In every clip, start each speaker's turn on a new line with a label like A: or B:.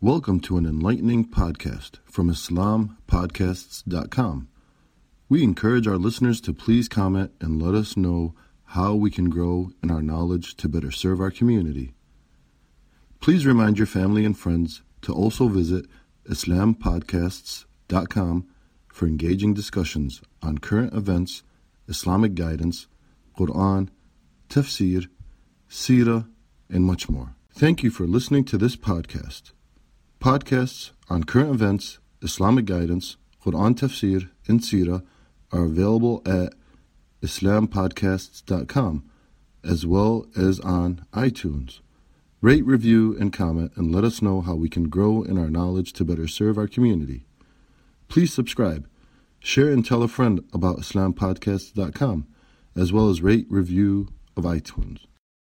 A: Welcome to an enlightening podcast from IslamPodcasts.com. We encourage our listeners to please comment and let us know how we can grow in our knowledge to better serve our community. Please remind your family and friends to also visit IslamPodcasts.com for engaging discussions on current events, Islamic guidance, Quran, tafsir, seerah, and much more. Thank you for listening to this podcast. Podcasts on current events, Islamic guidance, Quran tafsir, and seerah are available at IslamPodcasts.com as well as on iTunes. Rate, review, and comment and let us know how we can grow in our knowledge to better serve our community. Please subscribe, share, and tell a friend about IslamPodcasts.com as well as rate, review of iTunes.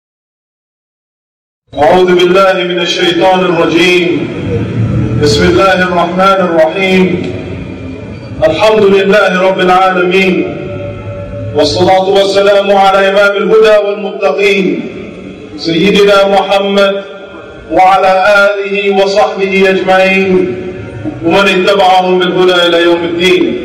B: أعوذ بالله من الشيطان الرجيم بسم الله الرحمن الرحيم الحمد لله رب العالمين والصلاة والسلام على إمام الهدى والمتقين سيدنا محمد وعلى آله وصحبه أجمعين ومن اتبعهم بالهدى إلى يوم الدين.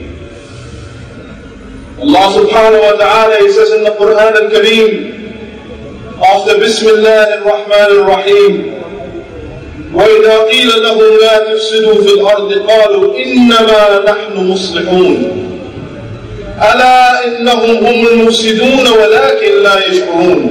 B: Allah subhanahu wa ta'ala, He says in the Quran al-Kareem, after Bismillah ar-Rahman ar-Rahim, وَإِذَا قِيلَ لَهُمْ لَا تُفْسِدُوا فِي الْأَرْضِ قَالُوا إِنَّمَا نَحْنُ مُصْلِحُونَ أَلَا إِنَّهُمْ هُمُ الْمُفْسِدُونَ وَلَكِنْ لَا يَشْعُرُونَ.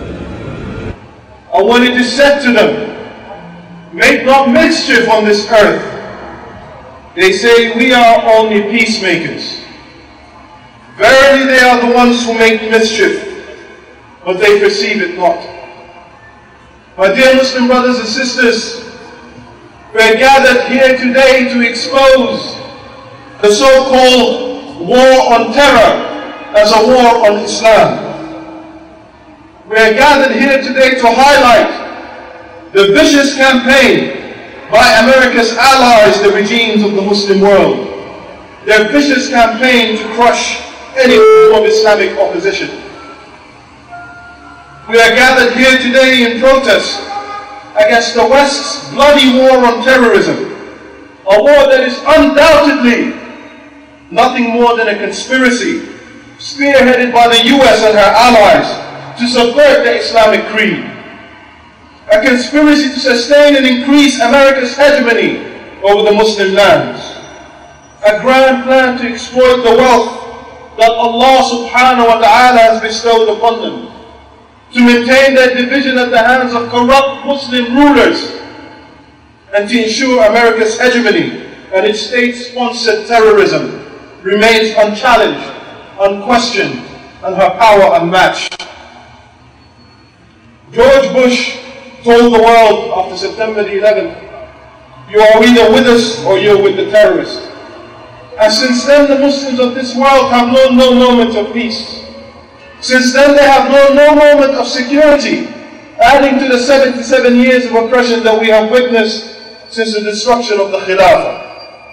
B: And when it is said to them, make not mischief on this earth, they say, we are only peacemakers. Verily they are the ones who make mischief, but they perceive it not. My dear Muslim brothers and sisters, we are gathered here today to expose the so-called war on terror as a war on Islam. We are gathered here today to highlight the vicious campaign by America's allies, the regimes of the Muslim world, their vicious campaign to crush any form of Islamic opposition. We are gathered here today in protest against the West's bloody war on terrorism, a war that is undoubtedly nothing more than a conspiracy spearheaded by the US and her allies to subvert the Islamic creed, a conspiracy to sustain and increase America's hegemony over the Muslim lands, a grand plan to exploit the wealth that Allah subhanahu wa ta'ala has bestowed upon them, to maintain their division at the hands of corrupt Muslim rulers, and to ensure America's hegemony and its state-sponsored terrorism remains unchallenged, unquestioned, and her power unmatched. George Bush told the world after September the 11th, you are either with us or you're with the terrorists. And since then the Muslims of this world have known no moment of peace. Since then they have known no moment of security, adding to the 77 years of oppression that we have witnessed since the destruction of the Khilafah.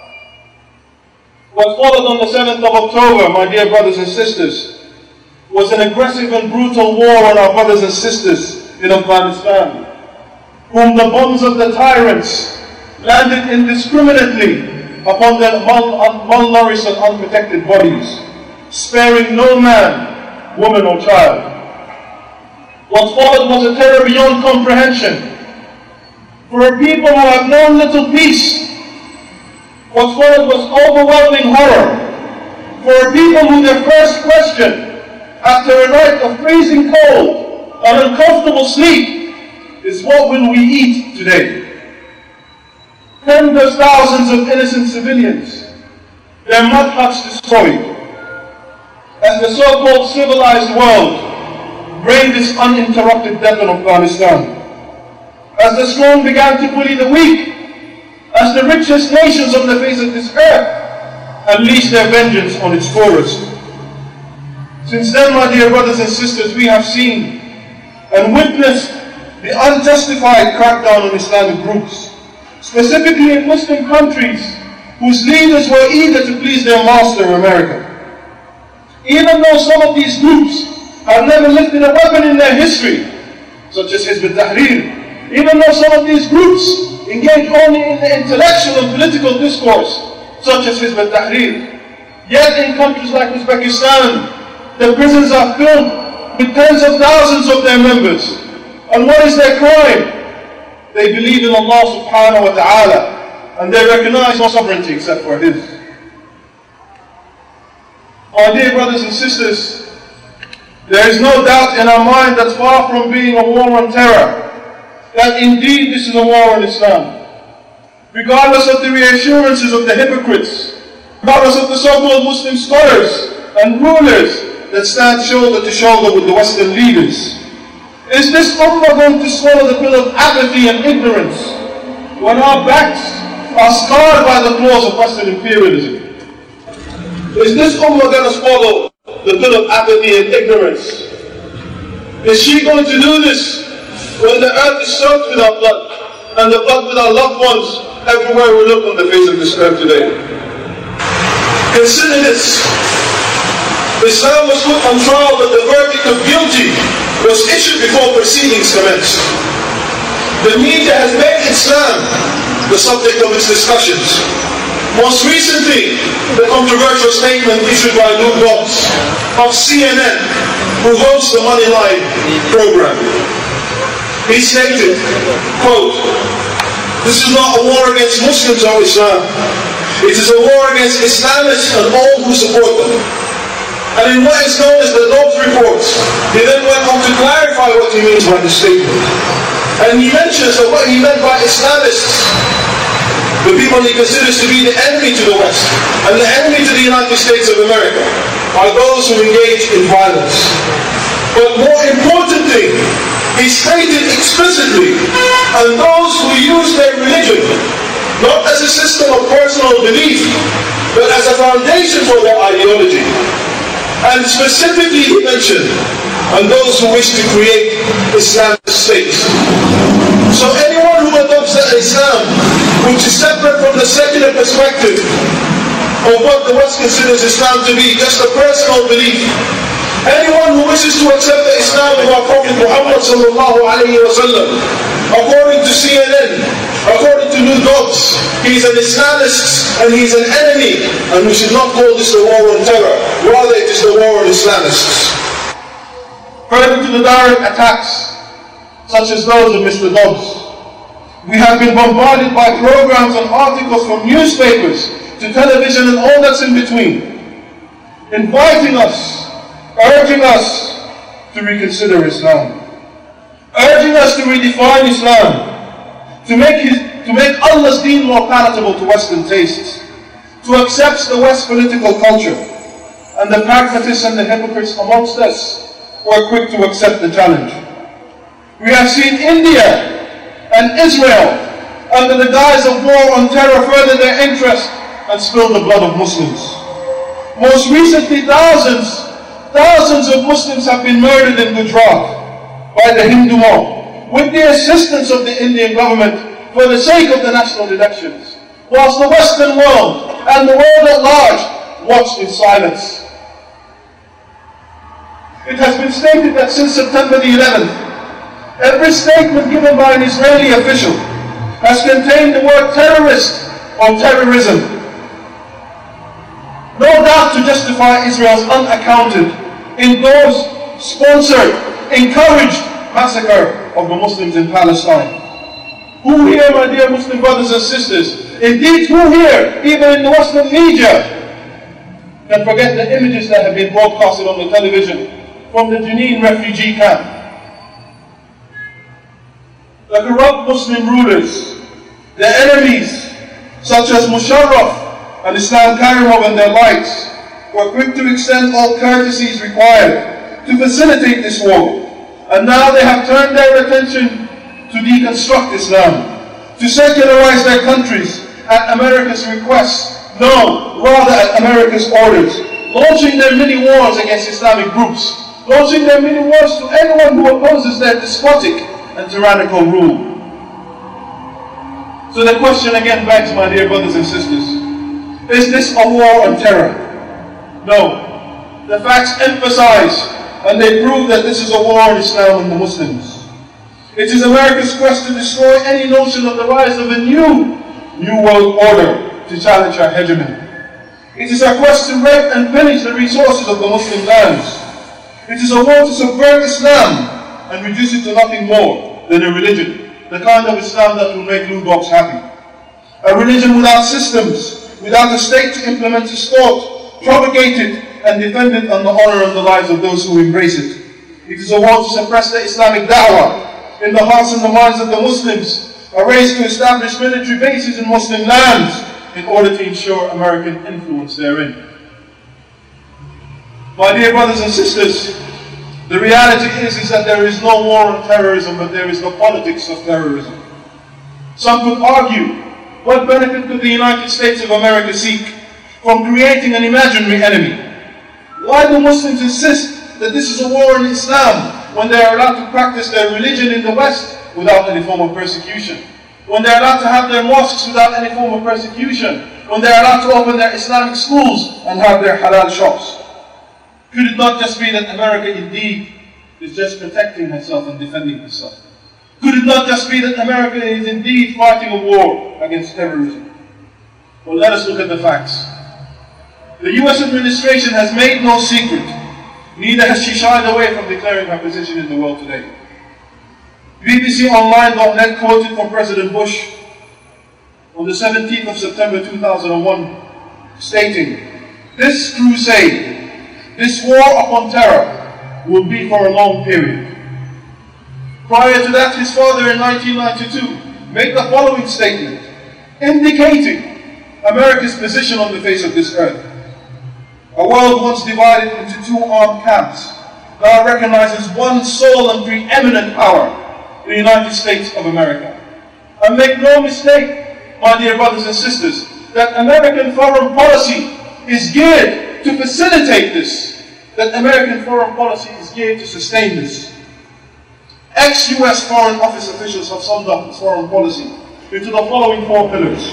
B: What followed on the 7th of October, my dear brothers and sisters, was an aggressive and brutal war on our brothers and sisters in Afghanistan, whom the bombs of the tyrants landed indiscriminately upon their malnourished and unprotected bodies, sparing no man, woman or child. What followed was a terror beyond comprehension. For a people who have known little peace, what followed was overwhelming horror. For a people who their first question, after a night of freezing cold and uncomfortable sleep, is what will we eat today? Tens of thousands of innocent civilians, their mud huts destroyed, as the so-called civilized world reigned this uninterrupted death in Afghanistan. As the strong began to bully the weak, as the richest nations on the face of this earth unleashed their vengeance on its poorest. Since then, my dear brothers and sisters, we have seen and witnessed the unjustified crackdown on Islamic groups, specifically in Muslim countries whose leaders were eager to please their master, America. Even though some of these groups have never lifted a weapon in their history, such as Hizb ut-Tahrir, even though some of these groups engage only in the intellectual and political discourse, such as Hizb ut-Tahrir. Yet in countries like Uzbekistan, the prisons are filled with tens of thousands of their members. And what is their crime? They believe in Allah subhanahu wa ta'ala, and they recognize no sovereignty except for His. My dear brothers and sisters, there is no doubt in our mind that far from being a war on terror, that indeed this is a war on Islam. Regardless of the reassurances of the hypocrites, regardless of the so-called Muslim scholars and rulers that stand shoulder to shoulder with the Western leaders. Is this ummah going to swallow the pill of apathy and ignorance when our backs are scarred by the claws of Western imperialism? Is this ummah going to swallow the pill of apathy and ignorance? Is she going to do this when the earth is soaked with our blood and the blood with our loved ones everywhere we look on the face of this earth today? Consider this. Islam was put on trial, but the verdict of guilty was issued before proceedings commenced. The media has made Islam the subject of its discussions. Most recently, the controversial statement issued by Luke Dobbs of CNN, who hosts the Money Line program. He stated, quote, "This is not a war against Muslims or Islam. It is a war against Islamists and all who support them." And in what is known as the Dobbs reports, he then went on to clarify what he means by this statement. And he mentions that what he meant by Islamists, the people he considers to be the enemy to the West and the enemy to the United States of America, are those who engage in violence. But more importantly, he stated explicitly, and those who use their religion not as a system of personal belief, but as a foundation for their ideology. And specifically he mentioned, and those who wish to create Islamic states. So anyone who adopts Islam, which is separate from the secular perspective of what the West considers Islam to be, just a personal belief, anyone who wishes to accept the Islam of our Prophet Muhammad sallallahu alayhi wa sallam, according to CNN, according to New Dobbs, he's an Islamist and he's an enemy, and we should not call this the war on terror, rather it is the war on Islamists. Further to the direct attacks, such as those of Mr. Dobbs, we have been bombarded by programs and articles from newspapers to television and all that's in between, inviting us, urging us to reconsider Islam, urging us to redefine Islam, to make Allah's deen more palatable to Western tastes, to accept the West political culture, and the pragmatists and the hypocrites amongst us who are quick to accept the challenge. We have seen India and Israel, under the guise of war on terror, further their interest and spill the blood of Muslims. Most recently, thousands of Muslims have been murdered in Gujarat by the Hindu mob, with the assistance of the Indian government for the sake of the national elections, whilst the Western world and the world at large watched in silence. It has been stated that since September the 11th, every statement given by an Israeli official has contained the word terrorist or terrorism, no doubt to justify Israel's unaccounted, endorsed, sponsored, encouraged massacre of the Muslims in Palestine. Who here, my dear Muslim brothers and sisters, indeed who here, even in the Western media, can forget the images that have been broadcasted on the television from the Jenin refugee camp? The corrupt Muslim rulers, their enemies, such as Musharraf and Islam Karimov and their likes, were quick to extend all courtesies required to facilitate this war. And now they have turned their attention to deconstruct Islam, to secularize their countries at America's request, no, rather at America's orders, launching their mini wars against Islamic groups, launching their mini wars to anyone who opposes their despotic and tyrannical rule. So the question again begs, my dear brothers and sisters, is this a war on terror? No. The facts emphasize and they prove that this is a war on Islam and the Muslims. It is America's quest to destroy any notion of the rise of a new world order to challenge our hegemony. It is our quest to rape and pillage the resources of the Muslim lands. It is a war to subvert Islam and reduce it to nothing more than a religion, the kind of Islam that will make lunatics happy. A religion without systems, without a state to implement its thought, propagate it, and defend it on the honor and the lives of those who embrace it. It is a war to suppress the Islamic da'wah in the hearts and the minds of the Muslims, a race to establish military bases in Muslim lands in order to ensure American influence therein. My dear brothers and sisters, the reality is that there is no war on terrorism, but there is the politics of terrorism. Some could argue, what benefit could the United States of America seek from creating an imaginary enemy? Why do Muslims insist that this is a war on Islam when they are allowed to practice their religion in the West without any form of persecution? When they are allowed to have their mosques without any form of persecution? When they are allowed to open their Islamic schools and have their halal shops? Could it not just be that America indeed is just protecting herself and defending herself? Could it not just be that America is indeed fighting a war against terrorism? Well, let us look at the facts. The US administration has made no secret, neither has she shied away from declaring her position in the world today. BBCOnline.net quoted from President Bush on the 17th of September 2001, stating, "This crusade, this war upon terror, will be for a long period." Prior to that, his father in 1992 made the following statement, indicating America's position on the face of this earth. A world once divided into two armed camps now recognizes one sole and preeminent power, the United States of America. And make no mistake, my dear brothers and sisters, that American foreign policy is geared to facilitate this, that American foreign policy is geared to sustain this. Ex-US Foreign Office officials have summed up its foreign policy into the following four pillars.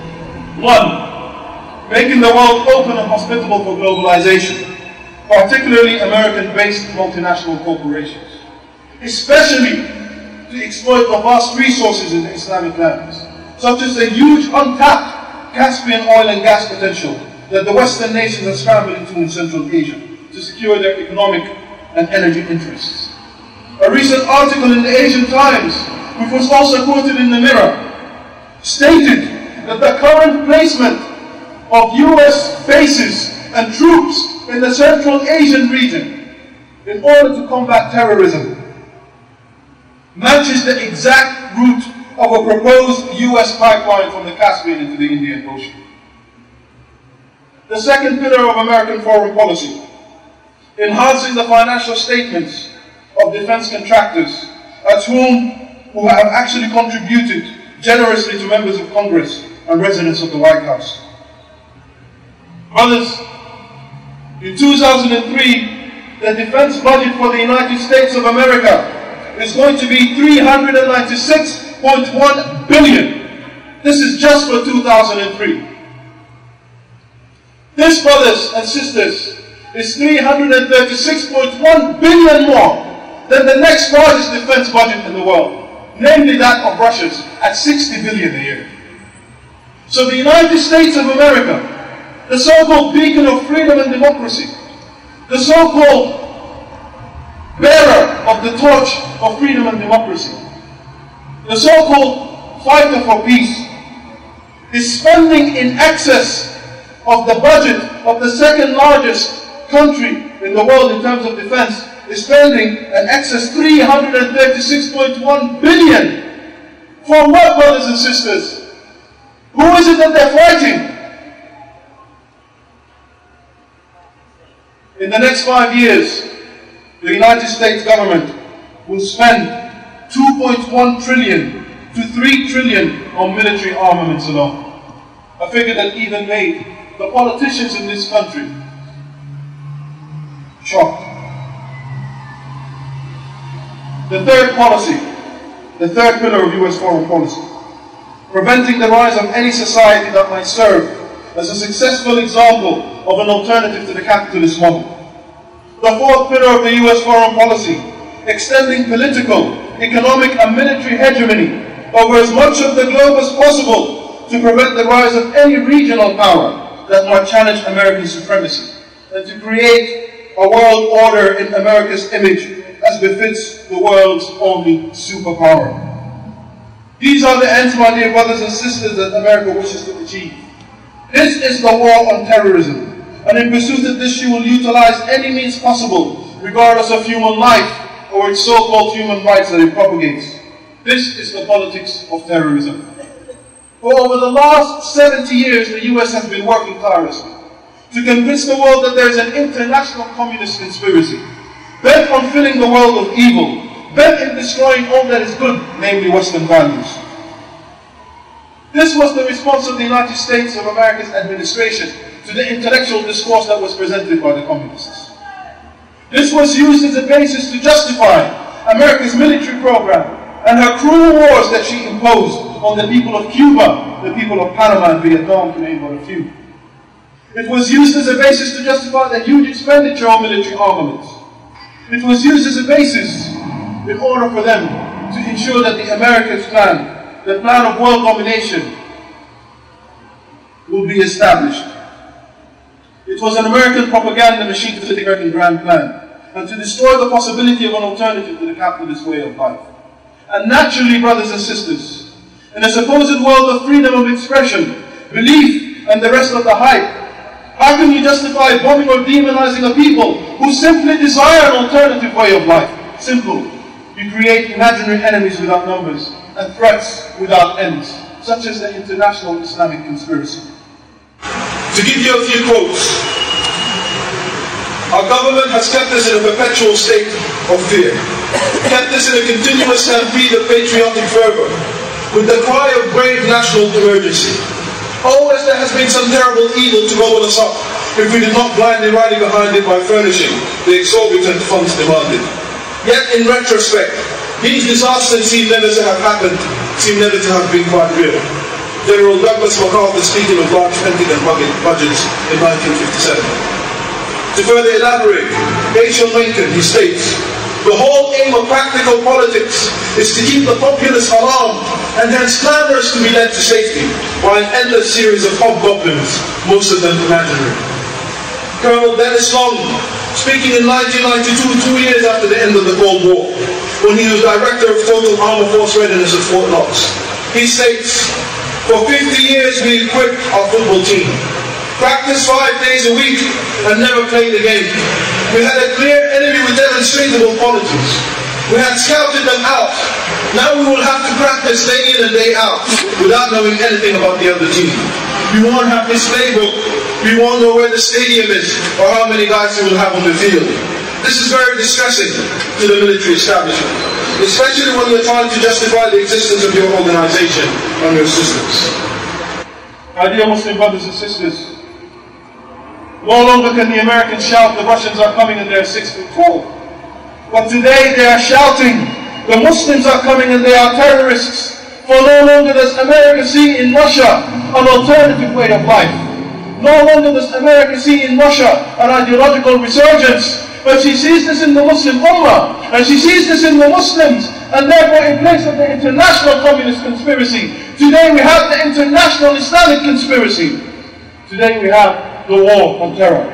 B: 1. Making the world open and hospitable for globalization, particularly American-based multinational corporations, especially to exploit the vast resources in the Islamic lands, such as the huge untapped Caspian oil and gas potential that the Western nations have scrambled into in Central Asia to secure their economic and energy interests. A recent article in the Asian Times, which was also quoted in the Mirror, stated that the current placement of US bases and troops in the Central Asian region in order to combat terrorism matches the exact route of a proposed US pipeline from the Caspian into the Indian Ocean. The second pillar of American foreign policy, enhancing the financial statements of defense contractors who have actually contributed generously to members of Congress and residents of the White House. Brothers, in 2003, the defense budget for the United States of America is going to be $396.1 billion. This is just for 2003. This, brothers and sisters, is $336.1 billion more than the next largest defense budget in the world, namely that of Russia's at $60 billion a year. So the United States of America, the so-called beacon of freedom and democracy, the so-called bearer of the torch of freedom and democracy, the so-called fighter for peace, is spending in excess of the budget of the second largest country in the world in terms of defense, is spending an excess $336.1 billion. For what, brothers and sisters? Who is it that they're fighting? In the next 5 years, the United States government will spend $2.1 trillion to $3 trillion on military armaments alone. A figure that even made the politicians in this country shocked. The third policy, the third pillar of US foreign policy, preventing the rise of any society that might serve as a successful example of an alternative to the capitalist model. The fourth pillar of the US foreign policy, extending political, economic and military hegemony over as much of the globe as possible to prevent the rise of any regional power that might challenge American supremacy, and to create a world order in America's image as befits the world's only superpower. These are the ends, my dear brothers and sisters, that America wishes to achieve. This is the war on terrorism, and in pursuit of this she will utilize any means possible, regardless of human life or its so-called human rights that it propagates. This is the politics of terrorism. For over the last 70 years, the US has been working tirelessly to convince the world that there is an international communist conspiracy, bent on filling the world of evil, bent in destroying all that is good, namely Western values. This was the response of the United States of America's administration to the intellectual discourse that was presented by the communists. This was used as a basis to justify America's military program and her cruel wars that she imposed on the people of Cuba, the people of Panama and Vietnam, to name but a few. It was used as a basis to justify the huge expenditure on military armaments. It was used as a basis in order for them to ensure that the America's plan, the plan of world domination, will be established. It was an American propaganda machine to the American grand plan, and to destroy the possibility of an alternative to the capitalist way of life. And naturally, brothers and sisters, in a supposed world of freedom of expression, belief, and the rest of the hype, how can you justify bombing or demonizing a people who simply desire an alternative way of life? Simple. You create imaginary enemies without numbers and threats without ends, such as the international Islamic conspiracy.
C: To give you a few quotes, our government has kept us in a perpetual state of fear, kept us in a continuous stampede of patriotic fervor, with the cry of brave national emergency. Always there has been some terrible evil to roll us up if we did not blindly rally behind it by furnishing the exorbitant funds demanded. Yet in retrospect, these disasters seem never to have happened, seem never to have been quite real. General Douglas MacArthur speaking of large Pentagon budgets in 1957. To further elaborate, H.L. Mencken, he states, the whole aim of practical politics is to keep the populace alarmed and hence clamorous to be led to safety by an endless series of hobgoblins, most of them imaginary. Colonel Dennis Long, speaking in 1992, 2 years after the end of the Cold War, when he was Director of Total Armor Force Readiness at Fort Knox, he states, for 50 years we equipped our football team, practiced 5 days a week and never played a game. We had a clear enemy with demonstrable qualities. We had scouted them out. Now we will have to practice day in and day out without knowing anything about the other team. We won't have his playbook. We won't know where the stadium is or how many guys we will have on the field. This is very distressing to the military establishment, especially when you're trying to justify the existence of your organization and your systems.
B: My dear Muslim brothers and sisters, no longer can the Americans shout the Russians are coming and they're 6 foot tall. But today they are shouting the Muslims are coming and they are terrorists. For no longer does America see in Russia an alternative way of life. No longer does America see in Russia an ideological resurgence. But she sees this in the Muslim Ummah, and she sees this in the Muslims, and therefore in place of the international communist conspiracy, today we have the international Islamic conspiracy. Today we have the war on terror.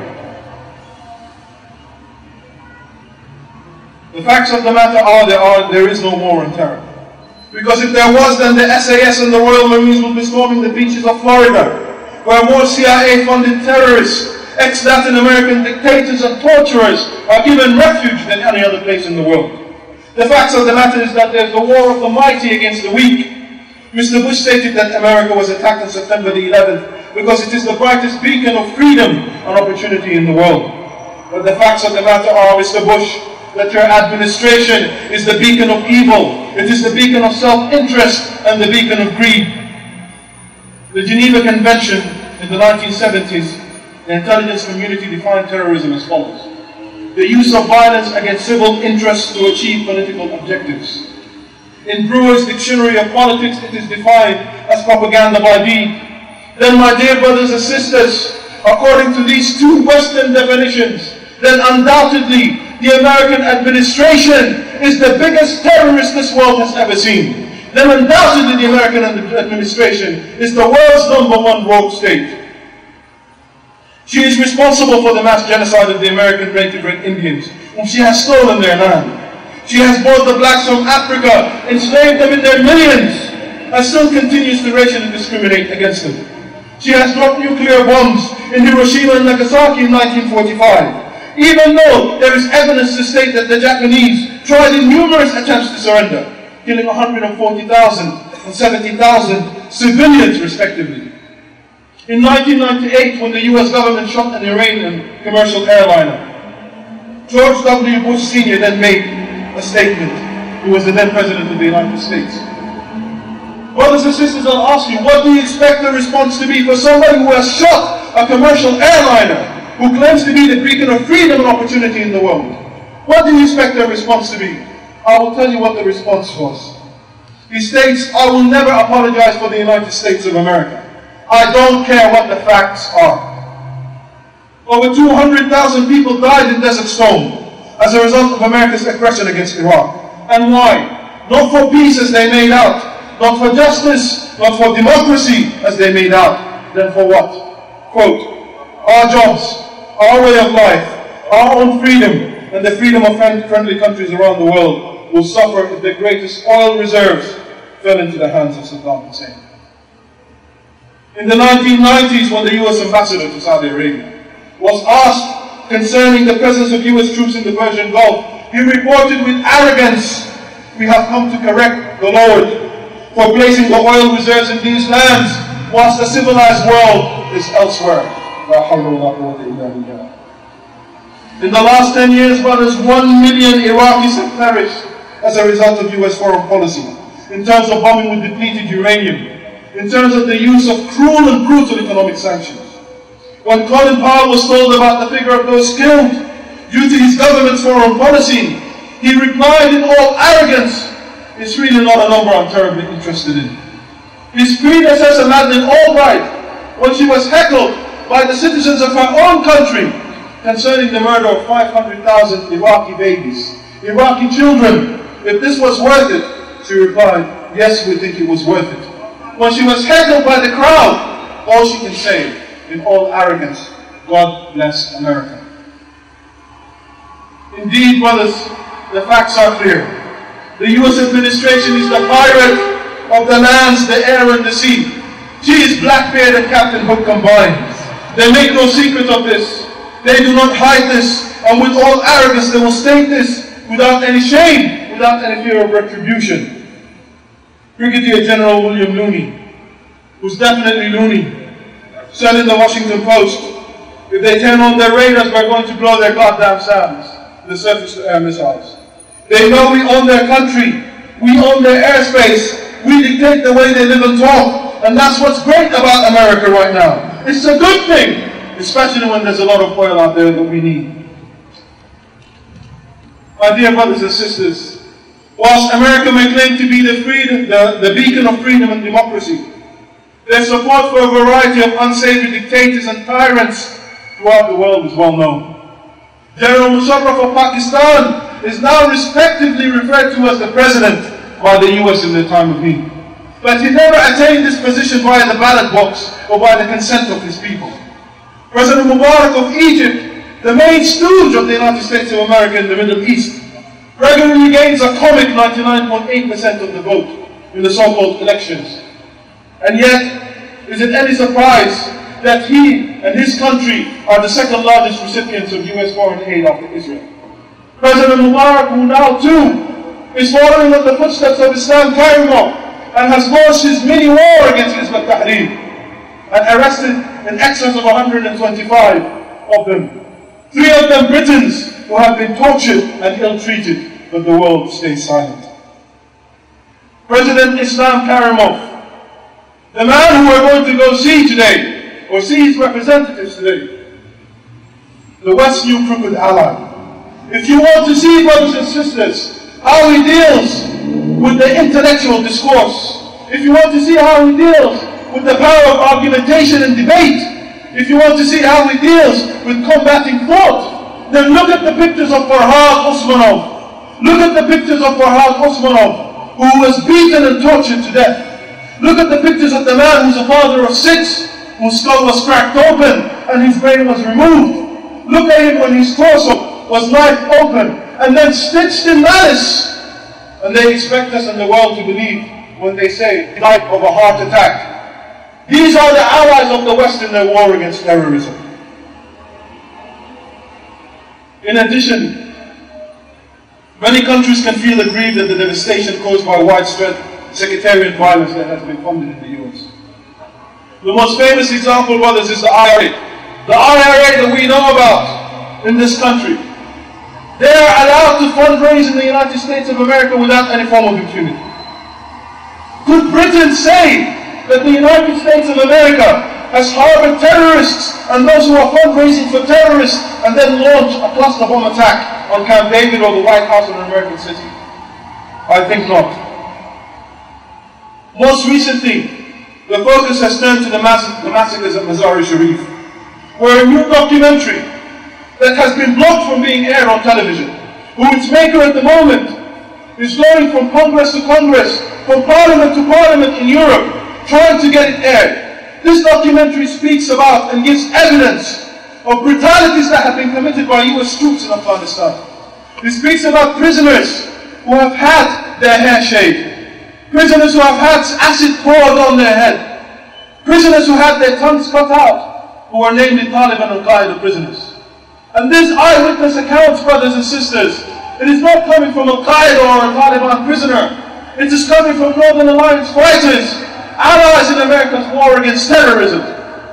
B: The facts of the matter are there is no war on terror. Because if there was, then the SAS and the Royal Marines would be storming the beaches of Florida, where more CIA-funded terrorists, ex-Latin American dictators and torturers are given refuge than any other place in the world. The facts of the matter is that there's the war of the mighty against the weak. Mr. Bush stated that America was attacked on September the 11th because it is the brightest beacon of freedom and opportunity in the world. But the facts of the matter are, Mr. Bush, that your administration is the beacon of evil. It is the beacon of self-interest and the beacon of greed. The Geneva Convention in the 1970s, the intelligence community defined terrorism as follows: the use of violence against civil interests to achieve political objectives. In Brewer's Dictionary of Politics, it is defined as propaganda by deed. Then, my dear brothers and sisters, according to these two Western definitions, then undoubtedly the American administration is the biggest terrorist this world has ever seen, then undoubtedly the American administration is the world's #1 rogue state. She is responsible for the mass genocide of the American Native Indians, whom she has stolen their land. She has brought the blacks from Africa, enslaved them in their millions, and still continues to racially discriminate against them. She has dropped nuclear bombs in Hiroshima and Nagasaki in 1945, even though there is evidence to state that the Japanese tried in numerous attempts to surrender, killing 140,000 and 70,000 civilians respectively. In 1998, when the US government shot an Iranian commercial airliner, George W. Bush Sr. then made a statement. He was the then President of the United States. Brothers and sisters, I'll ask you, what do you expect the response to be for somebody who has shot a commercial airliner, who claims to be the beacon of freedom and opportunity in the world? What do you expect their response to be? I will tell you what the response was. He states, I will never apologize for the United States of America. I don't care what the facts are. Over 200,000 people died in Desert Storm as a result of America's aggression against Iraq. And why? Not for peace as they made out, not for justice, not for democracy as they made out. Then for what? Quote, our jobs, our way of life, our own freedom, and the freedom of friendly countries around the world will suffer if the greatest oil reserves fell into the hands of Saddam Hussein. In the 1990s, when the US ambassador to Saudi Arabia was asked concerning the presence of US troops in the Persian Gulf, he reported with arrogance, we have come to correct the Lord for placing the oil reserves in these lands whilst the civilized world is elsewhere. In the last 10 years, brothers, 1 million Iraqis have perished as a result of US foreign policy, in terms of bombing with depleted uranium, in terms of the use of cruel and brutal economic sanctions. When Colin Powell was told about the figure of those killed due to his government's foreign policy, he replied in all arrogance, it's really not a number I'm terribly interested in. His predecessor, Madeleine Albright, when she was heckled by the citizens of her own country concerning the murder of 500,000 Iraqi babies, Iraqi children, if this was worth it, she replied, yes, we think it was worth it. When she was heckled by the crowd, all she can say, in all arrogance, God bless America. Indeed, brothers, the facts are clear. The US administration is the pirate of the lands, the air, and the sea. She is Blackbeard and Captain Hook combined. They make no secret of this. They do not hide this, and with all arrogance they will state this without any shame, without any fear of retribution. Brigadier General William Looney, who's definitely loony, said in the Washington Post, if they turn on their radars, we're going to blow their goddamn SAMs, the surface-to-air missiles. They know we own their country, we own their airspace, we dictate the way they live and talk, and that's what's great about America right now. It's a good thing, especially when there's a lot of oil out there that we need. My dear brothers and sisters, whilst America may claim to be the beacon of freedom and democracy, their support for a variety of unsavory dictators and tyrants throughout the world is well known. General Musharraf of Pakistan is now respectively referred to as the president by the US in their time of need. But he never attained this position via the ballot box or by the consent of his people. President Mubarak of Egypt, the main stooge of the United States of America in the Middle East, regularly gains a comic 99.8% of the vote in the so-called elections. And yet, is it any surprise that he and his country are the second largest recipients of US foreign aid after Israel? President Mubarak, who now too is following in the footsteps of Islam Karimov and has launched his mini-war against Hizb ut-Tahrir and arrested in excess of 125 of them. 3 of them Britons who have been tortured and ill-treated, but the world stays silent. President Islam Karimov, the man who we're going to go see today, or see his representatives today, the West's new crooked ally. If you want to see, brothers and sisters, how he deals with the intellectual discourse, if you want to see how he deals with the power of argumentation and debate, if you want to see how he deals with combating thought, then look at the pictures of Farhad Usmanov. Look at the pictures of Farhad Osmanov, who was beaten and tortured to death. Look at the pictures of the man who's a father of 6, whose skull was cracked open and his brain was removed. Look at him when his torso was knifed open and then stitched in malice. And they expect us in the world to believe when they say, he died of a heart attack. These are the allies of the West in their war against terrorism. In addition, many countries can feel aggrieved at the devastation caused by widespread sectarian violence that has been funded in the US. The most famous example, brothers, is the IRA. The IRA that we know about in this country. They are allowed to fundraise in the United States of America without any form of impunity. Could Britain say that the United States of America has harbored terrorists and those who are fundraising for terrorists and then launch a cluster bomb attack on Camp David or the White House in an American city? I think not. Most recently, the focus has turned to the massacres at Mazar-e-Sharif, where a new documentary that has been blocked from being aired on television, who its maker at the moment is going from Congress to Congress, from Parliament to Parliament in Europe, trying to get it aired. This documentary speaks about and gives evidence of brutalities that have been committed by US troops in Afghanistan. It speaks about prisoners who have had their hair shaved, prisoners who have had acid poured on their head, prisoners who had their tongues cut out, who are named Taliban and Al-Qaeda prisoners. And these eyewitness accounts, brothers and sisters, it is not coming from Al-Qaeda or a Taliban prisoner. It is coming from Northern Alliance fighters, allies in America's war against terrorism.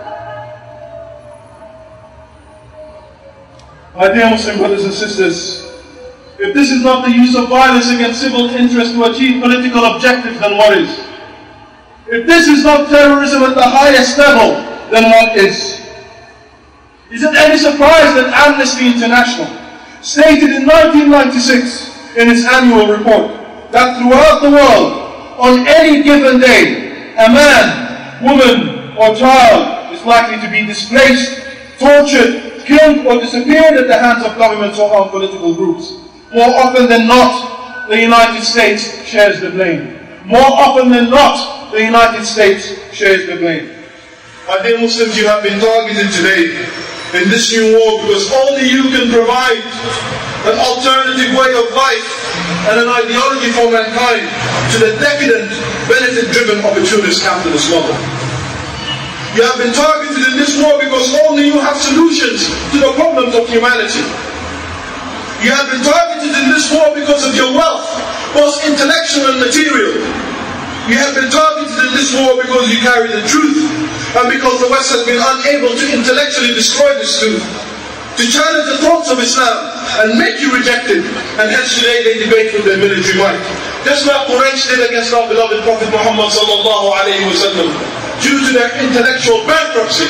B: My dear Muslim brothers and sisters, if this is not the use of violence against civil interests to achieve political objectives, then what is? If this is not terrorism at the highest level, then what is? Is it any surprise that Amnesty International stated in 1996 in its annual report that throughout the world, on any given day, a man, woman, or child is likely to be displaced, tortured, killed, or disappeared at the hands of governments or armed political groups? More often than not, the United States shares the blame. More often than not, the United States shares the blame.
C: My dear Muslims, you have been targeted today in this new war because only you can provide an alternative way of life and an ideology for mankind to the decadent, benefit-driven, opportunist capitalist model. You have been targeted in this war because only you have solutions to the problems of humanity. You have been targeted in this war because of your wealth, both intellectual and material. You have been targeted in this war because you carry the truth, and because the West has been unable to intellectually destroy this truth, to challenge the thoughts of Islam and make you reject it, and hence today they debate with their military might. Just like Quraysh did against our beloved Prophet Muhammad sallallahu alayhi wa sallam, due to their intellectual bankruptcy.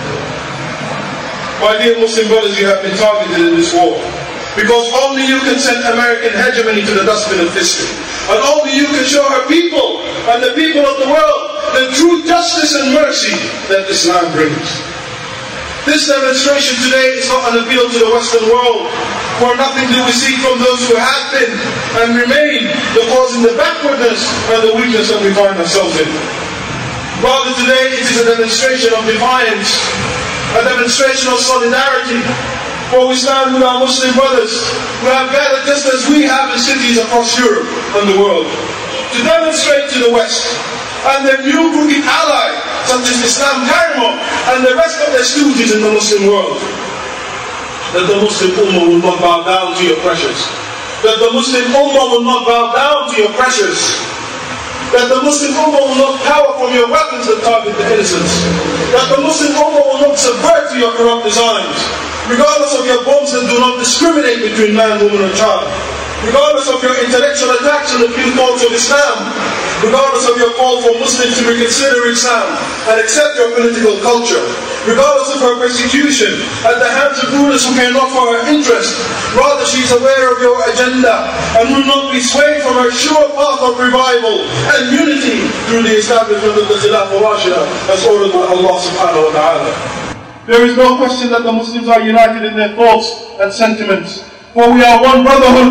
C: My dear Muslim brothers, you have been targeted in this war. Because only you can send American hegemony to the dustbin of history. And only you can show her people and the people of the world the true justice and mercy that Islam brings. This demonstration today is not an appeal to the Western world, for nothing do we seek from those who have been and remain the cause in the backwardness and the weakness that we find ourselves in. Rather today it is a demonstration of defiance, a demonstration of solidarity, for we stand with our Muslim brothers who have gathered just as we have in cities across Europe and the world, to demonstrate to the West and their new crooked ally, such as Islam Karimo and the rest of their stooges in the Muslim world, that the Muslim Ummah will not bow down to your pressures. That the Muslim Ummah will not bow down to your pressures. That the Muslim Ummah will not cower from your weapons that target the innocents. That the Muslim Ummah will not subvert to your corrupt designs, regardless of your bombs that do not discriminate between man, woman, and child, regardless of your intellectual attacks on the pure faults of Islam, regardless of your call for Muslims to reconsider Islam and accept your political culture, regardless of her persecution at the hands of rulers who care not for her interest. Rather, she is aware of your agenda and will not be swayed from her sure path of revival and unity through the establishment of the Khilafah Rashida as ordered by Allah subhanahu wa ta'ala.
B: There is no question that the Muslims are united in their thoughts and sentiments, for we are one brotherhood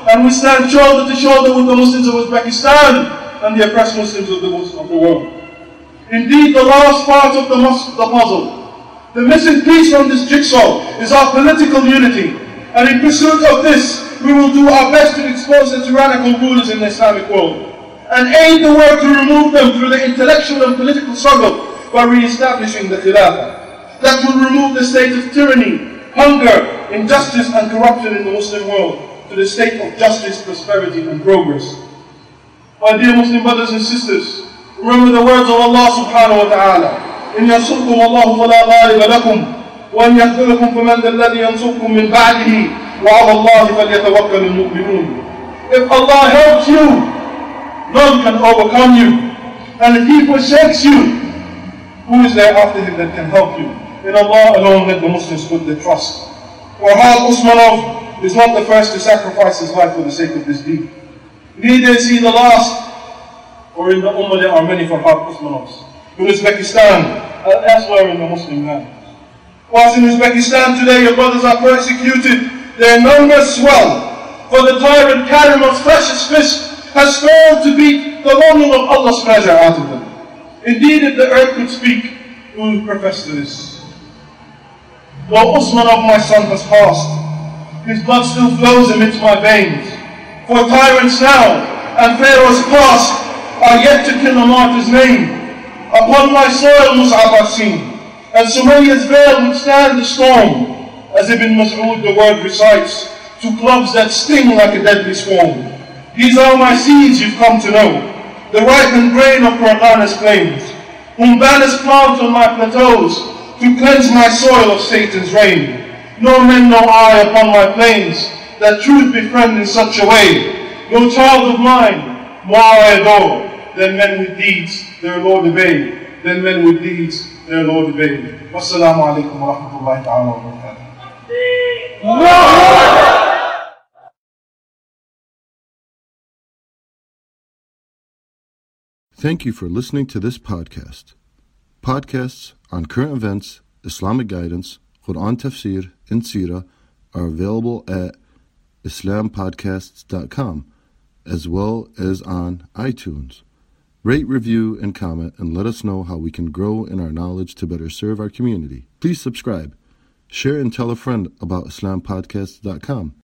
B: And we stand shoulder to shoulder with the Muslims of Uzbekistan and the oppressed Muslims of the world. Indeed, the last part of the puzzle, the missing piece from this jigsaw, is our political unity. And in pursuit of this, we will do our best to expose the tyrannical rulers in the Islamic world and aid the work to remove them through the intellectual and political struggle by re-establishing the Khilafah. That will remove the state of tyranny, hunger, injustice and corruption in the Muslim world to the state of justice, prosperity and progress. My dear Muslim brothers and sisters, remember the words of Allah subhanahu wa ta'ala. إِنْ يَنْصُرْكُمْ اللَّهُ فَلَا غَالِبَ لَكُمْ وَإِنْ يَخْذُلْكُمْ فَمَنْ ذَا الَّذِي يَنْصُرْكُمْ مِنْ بَعْدِهِ وَعَلَى اللَّهِ فَلْيَتَوَكَّلِ الْمُؤْمِنُونَ. If Allah helps you, none can overcome you. And if He forsakes you, who is there after Him that can help you? In Allah alone let the Muslims put their trust. Farhad Usmanov is not the first to sacrifice his life for the sake of this deed. Neither is he the last, or in the Ummah there are many Farhad Usmanovs. In Uzbekistan and elsewhere in the Muslim land. Whilst in Uzbekistan today your brothers are persecuted, their numbers swell, for the tyrant Karimov's precious fist has failed to beat the longing of Allah's pleasure out of them. Indeed, if the earth could speak, we would profess to this. Though Usmanov, my son, has passed, his blood still flows amidst my veins. For tyrants now and pharaohs past are yet to kill a martyr's name. Upon my soil Mus'ab I've seen, and Sumayya's veil would stand the storm, as Ibn Mas'ud the word recites, to clubs that sting like a deadly swarm. These are my seeds you've come to know, the ripened grain of Qur'an's flames, whom banners plant on my plateaus to cleanse my soil of Satan's reign. No men, no I upon my plains, that truth befriend in such a way. No child of mine, more I adore, than men with deeds their Lord obey, than men with deeds their Lord obey. Wassalamu alaikum wa rahmatullahi ta'ala wa barakatuh.
A: Thank you for listening to this podcast. Podcasts on current events, Islamic guidance, Quran tafsir, and seerah are available at islampodcasts.com as well as on iTunes. Rate, review, and comment, and let us know how we can grow in our knowledge to better serve our community. Please subscribe, share, and tell a friend about islampodcasts.com.